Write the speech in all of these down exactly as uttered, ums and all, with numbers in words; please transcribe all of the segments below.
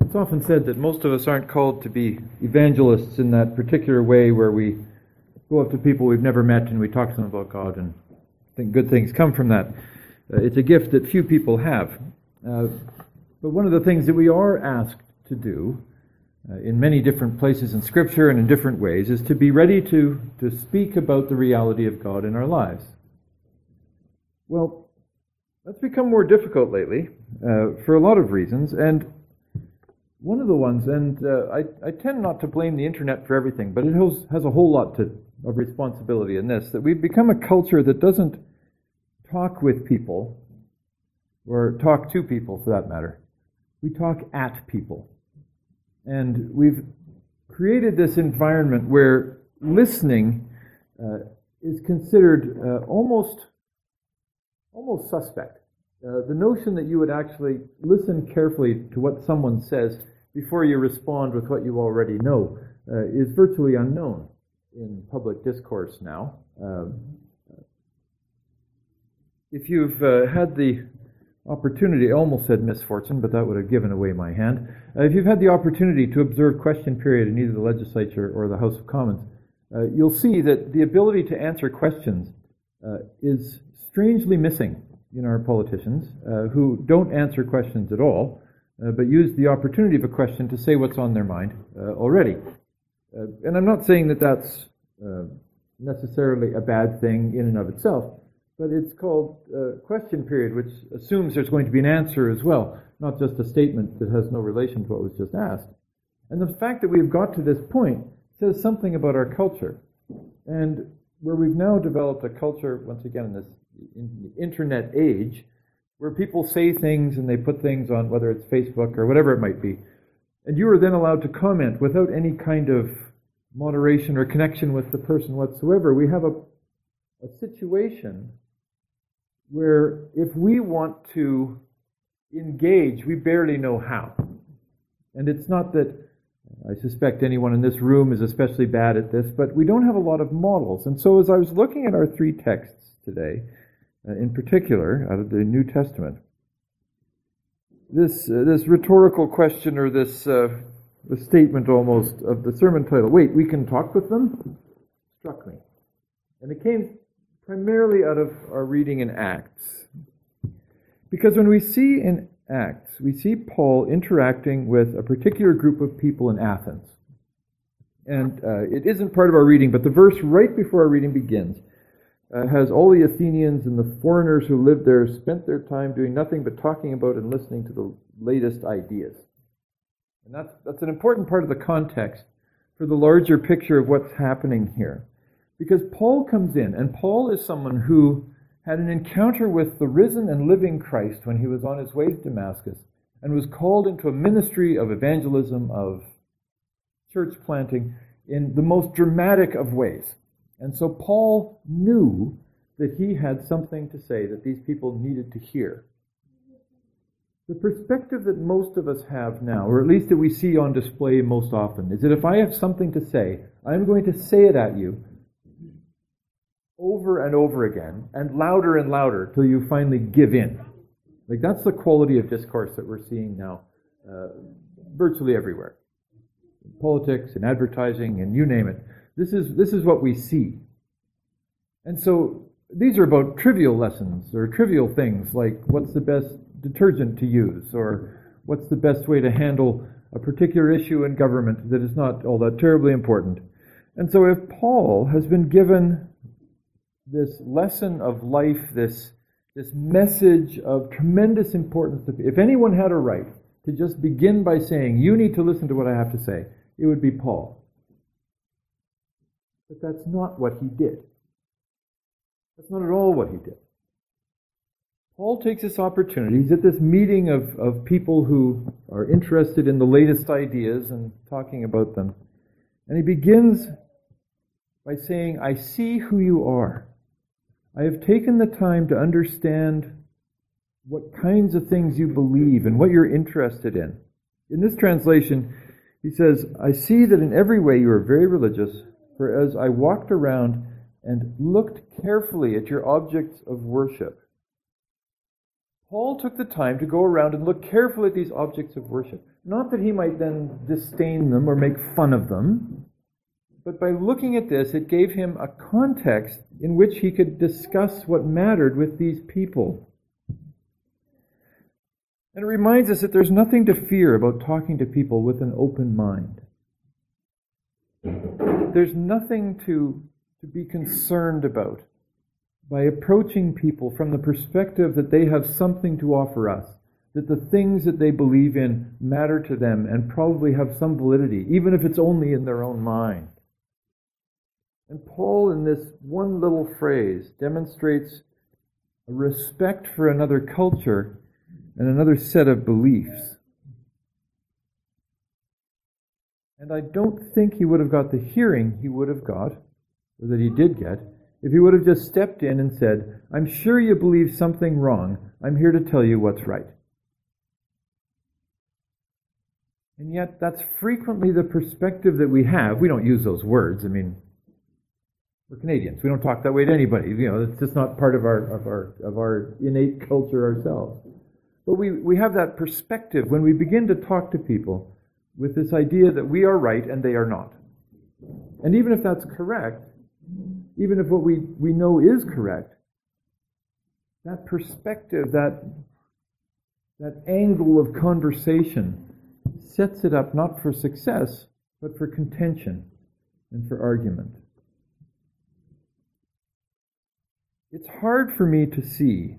It's often said that most of us aren't called to be evangelists in that particular way where we go up to people we've never met and we talk to them about God and think good things come from that. Uh, it's a gift that few people have. Uh, but one of the things that we are asked to do uh, in many different places in Scripture and in different ways is to be ready to, to speak about the reality of God in our lives. Well, that's become more difficult lately uh, for a lot of reasons, and one of the ones, and uh, I, I tend not to blame the internet for everything, but it has, has a whole lot to, of responsibility in this, that we've become a culture that doesn't talk with people, or talk to people for that matter. We talk at people. And we've created this environment where listening uh, is considered uh, almost, almost suspect. Uh, the notion that you would actually listen carefully to what someone says before you respond with what you already know uh, is virtually unknown in public discourse now. Um, if you've uh, had the opportunity, I almost said misfortune, but that would have given away my hand. Uh, if you've had the opportunity to observe question period in either the legislature or the House of Commons, uh, you'll see that the ability to answer questions uh, is strangely missing in our politicians uh, who don't answer questions at all, uh, but use the opportunity of a question to say what's on their mind uh, already. Uh, and I'm not saying that that's uh, necessarily a bad thing in and of itself, but it's called uh, question period, which assumes there's going to be an answer as well, not just a statement that has no relation to what was just asked. And the fact that we've got to this point says something about our culture. And where we've now developed a culture, once again, in this in the internet age, where people say things and they put things on, whether it's Facebook or whatever it might be, and you are then allowed to comment without any kind of moderation or connection with the person whatsoever. We have a, a situation where if we want to engage, we barely know how. And it's not that I suspect anyone in this room is especially bad at this, but we don't have a lot of models. And so as I was looking at our three texts today, uh, in particular, out of the New Testament, this uh, this rhetorical question, or this uh, the statement almost of the sermon title, wait, we can talk with them, struck me. And it came primarily out of our reading in Acts. Because when we see in Acts, we see Paul interacting with a particular group of people in Athens. And uh, it isn't part of our reading, but the verse right before our reading begins uh, has all the Athenians and the foreigners who lived there spent their time doing nothing but talking about and listening to the latest ideas. And that's, that's an important part of the context for the larger picture of what's happening here. Because Paul comes in, and Paul is someone who had an encounter with the risen and living Christ when he was on his way to Damascus, and was called into a ministry of evangelism, of church planting, in the most dramatic of ways. And so Paul knew that he had something to say that these people needed to hear. The perspective that most of us have now, or at least that we see on display most often, is that if I have something to say, I'm going to say it at you over and over again, and louder and louder, till you finally give in. Like, that's the quality of discourse that we're seeing now uh, virtually everywhere. In politics, in advertising, and you name it. This is, this is what we see. And so these are about trivial lessons, or trivial things, like what's the best detergent to use, or what's the best way to handle a particular issue in government that is not all that terribly important. And so if Paul has been given this lesson of life, this, this message of tremendous importance, to, if anyone had a right to just begin by saying, you need to listen to what I have to say, it would be Paul. But that's not what he did. That's not at all what he did. Paul takes this opportunity. He's at this meeting of, of people who are interested in the latest ideas and talking about them. And he begins by saying, I see who you are. I have taken the time to understand what kinds of things you believe and what you're interested in. In this translation, he says, I see that in every way you are very religious, for as I walked around and looked carefully at your objects of worship. Paul took the time to go around and look carefully at these objects of worship. Not that he might then disdain them or make fun of them, but by looking at this, it gave him a context in which he could discuss what mattered with these people. And it reminds us that there's nothing to fear about talking to people with an open mind. There's nothing to, to be concerned about by approaching people from the perspective that they have something to offer us, that the things that they believe in matter to them and probably have some validity, even if it's only in their own mind. And Paul, in this one little phrase, demonstrates a respect for another culture and another set of beliefs. And I don't think he would have got the hearing he would have got, or that he did get, if he would have just stepped in and said, "I'm sure you believe something wrong. I'm here to tell you what's right." And yet, that's frequently the perspective that we have. We don't use those words. I mean, we're Canadians. We don't talk that way to anybody. You know, it's just not part of our of our of our innate culture ourselves. But we, we have that perspective when we begin to talk to people with this idea that we are right and they are not. And even if that's correct, even if what we, we know is correct, that perspective, that that angle of conversation sets it up not for success, but for contention and for argument. It's hard for me to see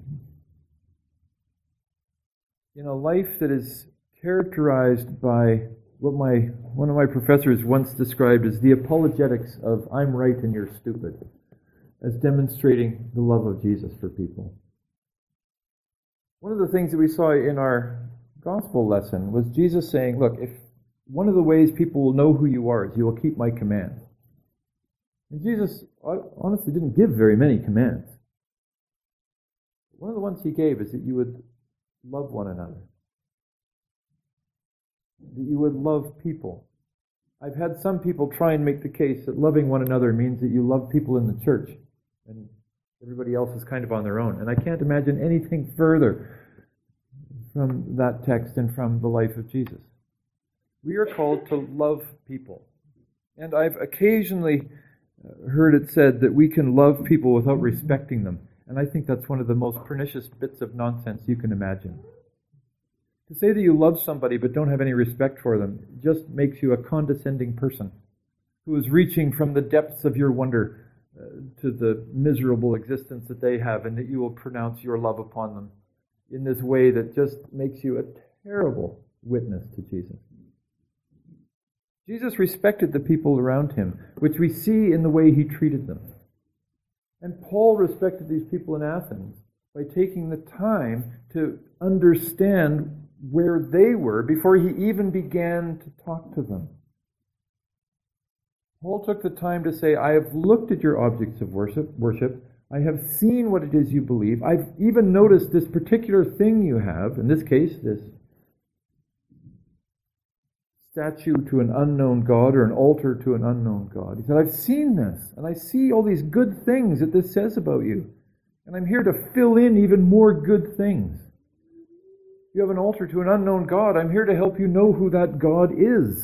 in a life that is characterized by what my one of my professors once described as the apologetics of "I'm right and you're stupid," as demonstrating the love of Jesus for people. One of the things that we saw in our gospel lesson was Jesus saying, look, if one of the ways people will know who you are is you will keep my commands. And Jesus honestly didn't give very many commands. One of the ones he gave is that you would love one another. That you would love people. I've had some people try and make the case that loving one another means that you love people in the church and everybody else is kind of on their own. And I can't imagine anything further from that text and from the life of Jesus. We are called to love people. And I've occasionally heard it said that we can love people without respecting them. And I think that's one of the most pernicious bits of nonsense you can imagine. To say that you love somebody but don't have any respect for them just makes you a condescending person who is reaching from the depths of your wonder uh, to the miserable existence that they have, and that you will pronounce your love upon them in this way that just makes you a terrible witness to Jesus. Jesus respected the people around him, which we see in the way he treated them. And Paul respected these people in Athens by taking the time to understand where they were before he even began to talk to them. Paul took the time to say, I have looked at your objects of worship, worship. I have seen what it is you believe. I've even noticed this particular thing you have, in this case, this statue to an unknown God or an altar to an unknown God. He said, I've seen this, and I see all these good things that this says about you. And I'm here to fill in even more good things. If you have an altar to an unknown God, I'm here to help you know who that God is.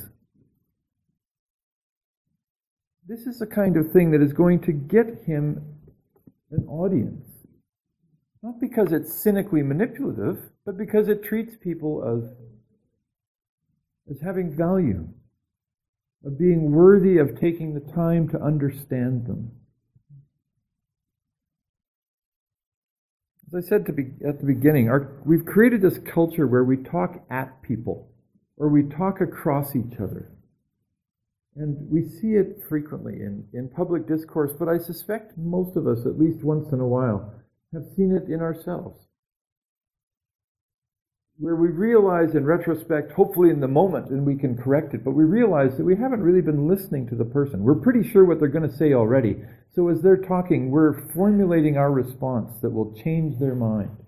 This is the kind of thing that is going to get him an audience. Not because it's cynically manipulative, but because it treats people as, as having value, of being worthy of taking the time to understand them. As I said to be, at the beginning, our, we've created this culture where we talk at people, or we talk across each other. And we see it frequently in, in public discourse, but I suspect most of us, at least once in a while, have seen it in ourselves. Where we realize in retrospect, hopefully in the moment, and we can correct it, but we realize that we haven't really been listening to the person. We're pretty sure what they're going to say already. So as they're talking, we're formulating our response that will change their mind.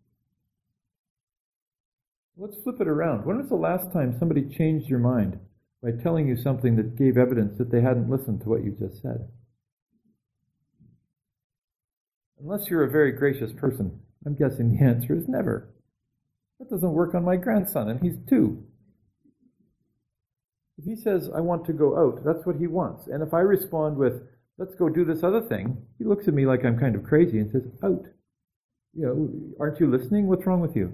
Let's flip it around. When was the last time somebody changed your mind by telling you something that gave evidence that they hadn't listened to what you just said? Unless you're a very gracious person, I'm guessing the answer is never. That doesn't work on my grandson, and he's two. If he says, I want to go out, that's what he wants. And if I respond with, let's go do this other thing, he looks at me like I'm kind of crazy and says, out. You know, aren't you listening? What's wrong with you?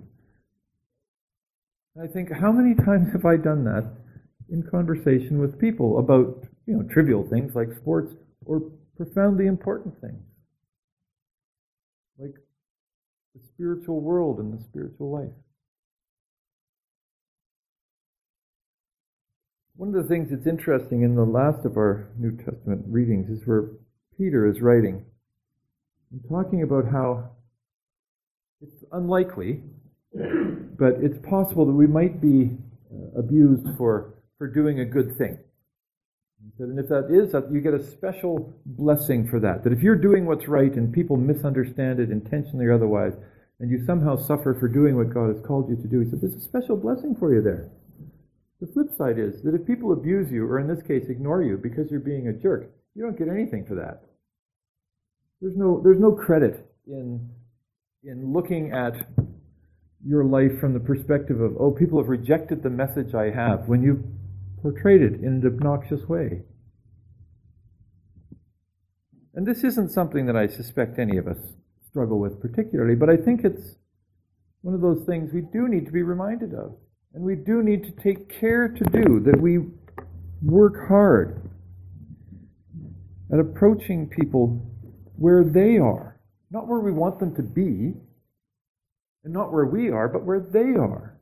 I think, how many times have I done that in conversation with people about, you know, trivial things like sports or profoundly important things like the spiritual world and the spiritual life? One of the things that's interesting in the last of our New Testament readings is where Peter is writing and talking about how it's unlikely, but it's possible that we might be uh, abused for, for doing a good thing. And if that is, that you get a special blessing for that. That if you're doing what's right and people misunderstand it intentionally or otherwise, and you somehow suffer for doing what God has called you to do, he said, there's a special blessing for you there. The flip side is that if people abuse you, or in this case ignore you because you're being a jerk, you don't get anything for that. There's no, there's no credit in, in looking at your life from the perspective of, oh, people have rejected the message I have, when you portrayed it in an obnoxious way. And this isn't something that I suspect any of us struggle with particularly, but I think it's one of those things we do need to be reminded of. And we do need to take care to do, that we work hard at approaching people where they are. Not where we want them to be, and not where we are, but where they are.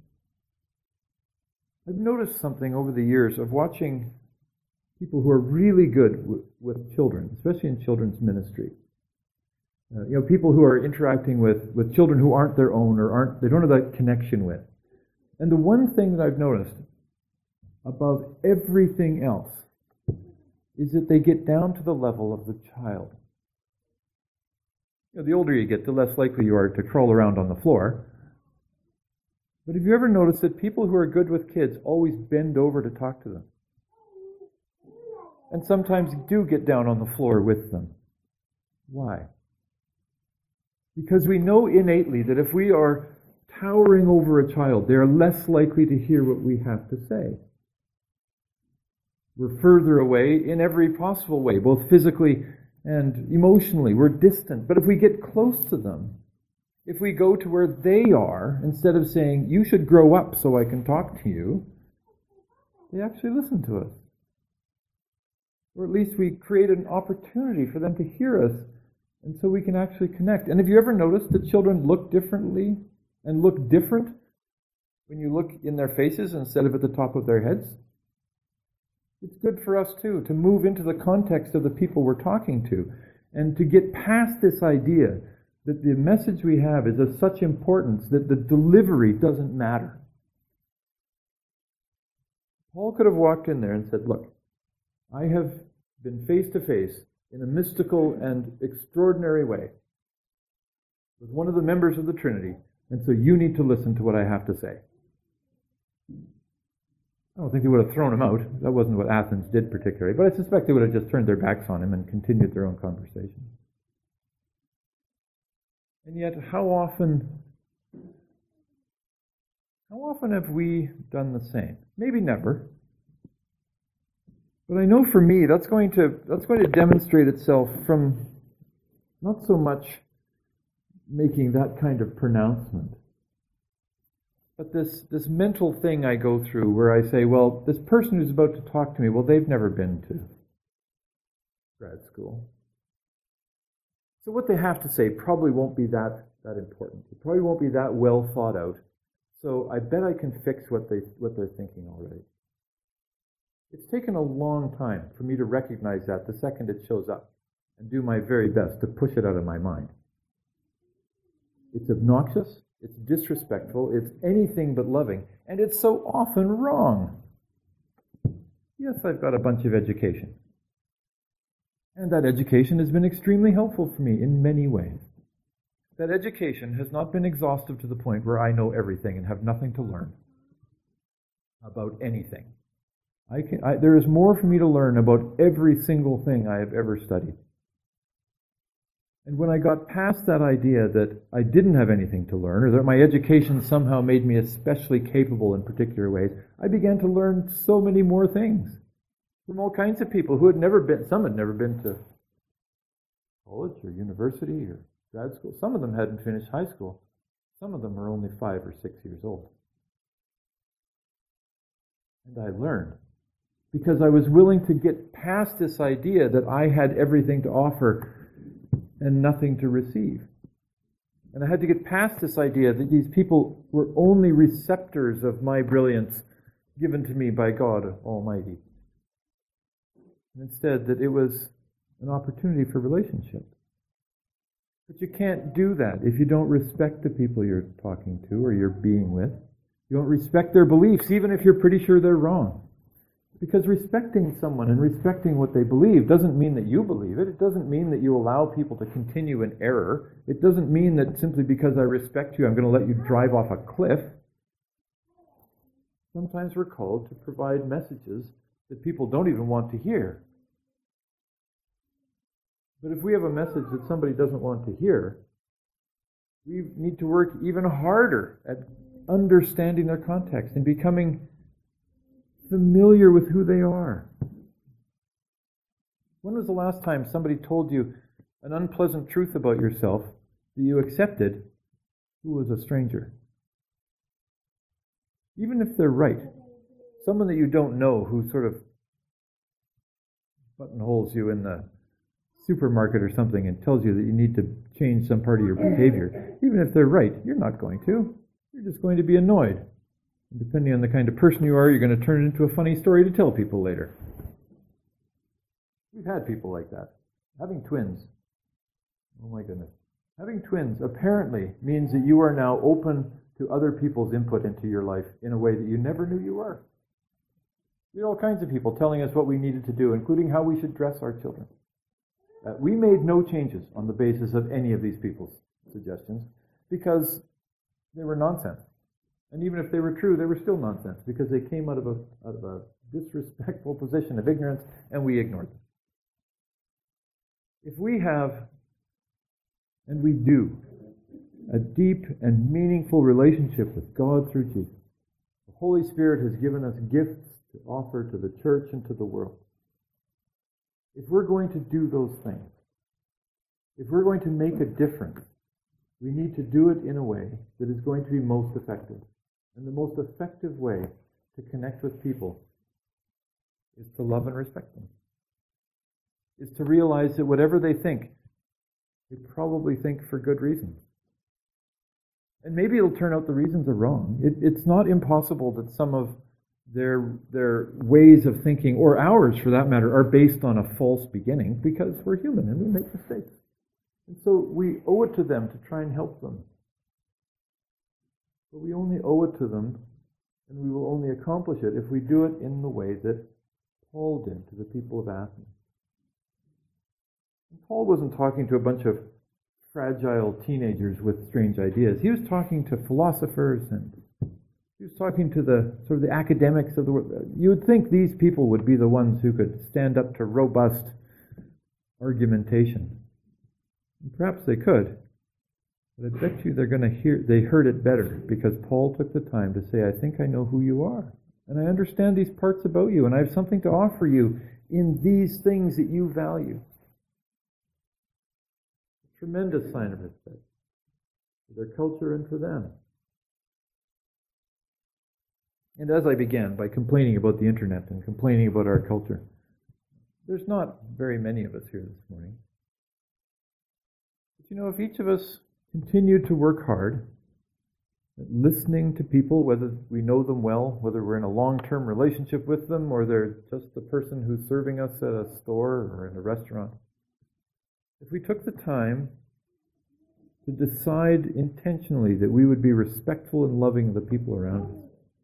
I've noticed something over the years of watching people who are really good w- with children, especially in children's ministry. Uh, you know, people who are interacting with, with children who aren't their own or aren't, they don't have that connection with. And the one thing that I've noticed above everything else is that they get down to the level of the child. You know, the older you get, the less likely you are to crawl around on the floor. But have you ever noticed that people who are good with kids always bend over to talk to them? And sometimes do get down on the floor with them. Why? Because we know innately that if we are towering over a child, they are less likely to hear what we have to say. We're further away in every possible way, both physically and emotionally. We're distant. But if we get close to them, if we go to where they are, instead of saying, you should grow up so I can talk to you, they actually listen to us. Or at least we create an opportunity for them to hear us, and so we can actually connect. And have you ever noticed that children look differently and look different when you look in their faces instead of at the top of their heads? It's good for us too, to move into the context of the people we're talking to, and to get past this idea that the message we have is of such importance that the delivery doesn't matter. Paul could have walked in there and said, look, I have been face to face in a mystical and extraordinary way with one of the members of the Trinity, and so you need to listen to what I have to say. I don't think they would have thrown him out. That wasn't what Athens did particularly, but I suspect they would have just turned their backs on him and continued their own conversation. And yet, how often, how often have we done the same? Maybe never. But I know for me, that's going to that's going to demonstrate itself from not so much making that kind of pronouncement, but this, this mental thing I go through where I say, well, this person who's about to talk to me, well, they've never been to grad school. So what they have to say probably won't be that, that important. It probably won't be that well thought out. So I bet I can fix what, they, what they're thinking already. It's taken a long time for me to recognize that the second it shows up and do my very best to push it out of my mind. It's obnoxious, it's disrespectful, it's anything but loving, and it's so often wrong. Yes, I've got a bunch of education. And that education has been extremely helpful for me in many ways. That education has not been exhaustive to the point where I know everything and have nothing to learn about anything. I can, I, there is more for me to learn about every single thing I have ever studied. And when I got past that idea that I didn't have anything to learn, or that my education somehow made me especially capable in particular ways, I began to learn so many more things from all kinds of people who had never been, some had never been to college or university or grad school. Some of them hadn't finished high school. Some of them were only five or six years old. And I learned because I was willing to get past this idea that I had everything to offer and nothing to receive. And I had to get past this idea that these people were only receptors of my brilliance given to me by God Almighty. And instead, that it was an opportunity for relationship. But you can't do that if you don't respect the people you're talking to or you're being with. You don't respect their beliefs, even if you're pretty sure they're wrong. Because respecting someone and respecting what they believe doesn't mean that you believe it. It doesn't mean that you allow people to continue in error. It doesn't mean that simply because I respect you, I'm going to let you drive off a cliff. Sometimes we're called to provide messages that people don't even want to hear. But if we have a message that somebody doesn't want to hear, we need to work even harder at understanding their context and becoming familiar with who they are. When was the last time somebody told you an unpleasant truth about yourself that you accepted who was a stranger? Even if they're right, someone that you don't know who sort of buttonholes you in the supermarket or something and tells you that you need to change some part of your behavior, even if they're right, you're not going to. You're just going to be annoyed. And depending on the kind of person you are, you're going to turn it into a funny story to tell people later. We've had people like that. Having twins. Oh my goodness. Having twins apparently means that you are now open to other people's input into your life in a way that you never knew you were. We had all kinds of people telling us what we needed to do, including how we should dress our children. Uh, we made no changes on the basis of any of these people's suggestions because they were nonsense. And even if they were true, they were still nonsense because they came out of a out of a disrespectful position of ignorance, and we ignored them. If we have, and we do, a deep and meaningful relationship with God through Jesus, the Holy Spirit has given us gifts to offer to the church and to the world. If we're going to do those things, if we're going to make a difference, we need to do it in a way that is going to be most effective. And the most effective way to connect with people is to love and respect them. Is to realize that whatever they think, they probably think for good reasons. And maybe it'll turn out the reasons are wrong. It, it's not impossible that some of their, their ways of thinking, or ours for that matter, are based on a false beginning because we're human and we make mistakes. And so we owe it to them to try and help them. But we only owe it to them, and we will only accomplish it if we do it in the way that Paul did to the people of Athens. And Paul wasn't talking to a bunch of fragile teenagers with strange ideas. He was talking to philosophers, and he was talking to the sort of the academics of the world. You would think these people would be the ones who could stand up to robust argumentation. And perhaps they could. But I bet you they're going to hear, they heard it better because Paul took the time to say, I think I know who you are. And I understand these parts about you. And I have something to offer you in these things that you value. A tremendous sign of respect for their culture and for them. And as I began by complaining about the internet and complaining about our culture, there's not very many of us here this morning. But you know, if each of us continue to work hard at listening to people, whether we know them well, whether we're in a long-term relationship with them, or they're just the person who's serving us at a store or in a restaurant. If we took the time to decide intentionally that we would be respectful and loving of the people around us,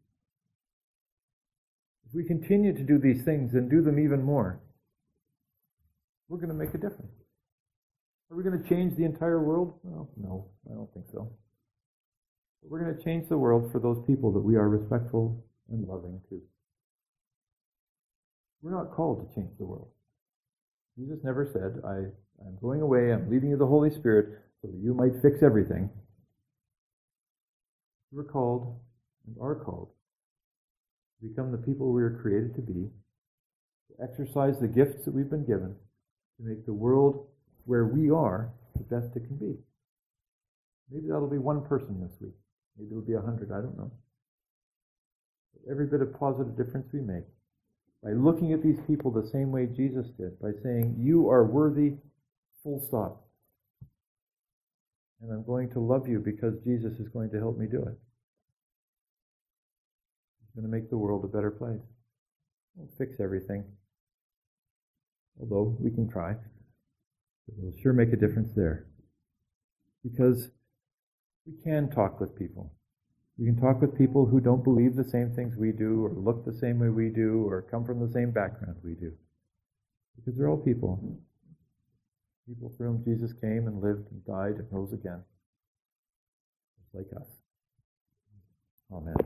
if we continue to do these things and do them even more, we're going to make a difference. Are we going to change the entire world? Well, no, I don't think so. But we're going to change the world for those people that we are respectful and loving to. We're not called to change the world. Jesus never said, I I'm going away, I'm leaving you the Holy Spirit so that you might fix everything. We're called and are called to become the people we were created to be, to exercise the gifts that we've been given, to make the world where we are the best it can be. Maybe that'll be one person this week. Maybe it'll be a hundred, I don't know. But every bit of positive difference we make, by looking at these people the same way Jesus did, by saying, you are worthy, full stop. And I'm going to love you because Jesus is going to help me do it. He's going to make the world a better place. Won't fix everything. Although we can try. It will sure make a difference there. Because we can talk with people. We can talk with people who don't believe the same things we do, or look the same way we do, or come from the same background we do. Because they're all people. People for whom Jesus came and lived and died and rose again. Just like us. Amen.